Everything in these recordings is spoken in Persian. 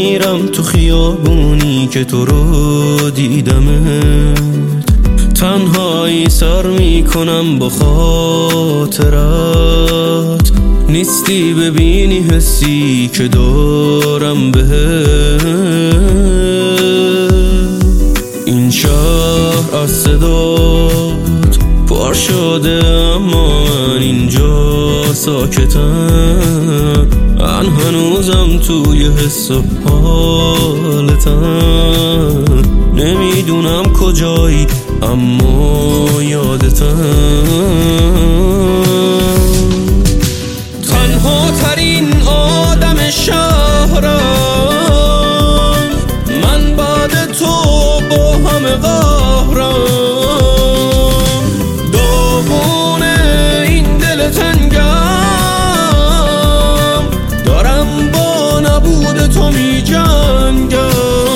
میرم تو خیابونی که تو رو دیدمت، تنهایی سر میکنم با خاطرت، نیستی ببینی حسی که دارم بهت. این شهر از صدات پر شده اما من اینجا ساکتم، من هنوزم توی حس و حالتم، نمیدونم کجایی اما یادتم. تنها ترین آدم شهرم من، بعد تو با همه قهرم، داغونه این دل تنگم، دارم با نبود تو می جنگم.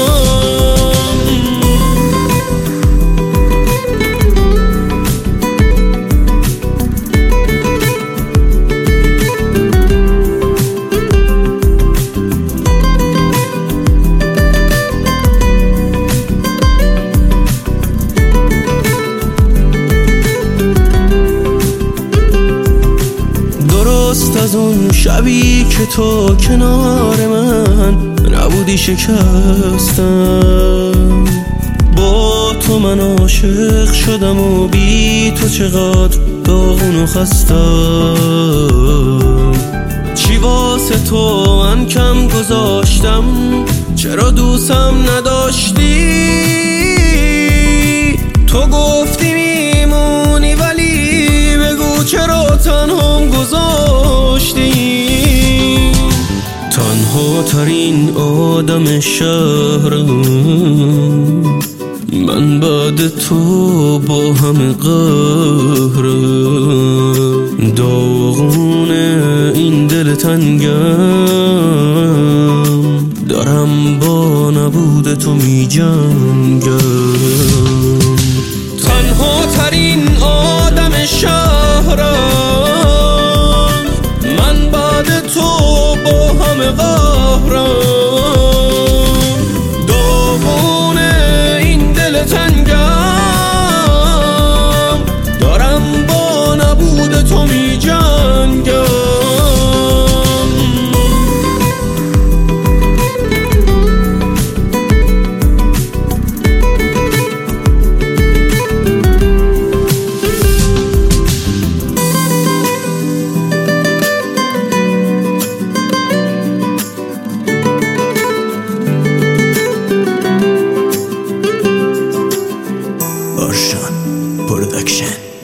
از اون شبی که تو کنار من نبودی شکستم، با تو من عاشق شدم و بی تو چقدر داغون و خستم. چی واسه تو من کم گذاشتم، چرا دوستم نداشتی؟ تو گفتی میمونی ولی بگو چرا تنهام گذاشتی؟ تنها ترین آدم شهرم من، بعد تو با همه قهرم، داغونه این دل تنگم، دارم با نبود تو می جنگم. تنها ترین آدم شهرم من، بعد تو با همه قهرم، داغونه این دل تنگم، دارم با نبود تو می جنگم. Arshan Production.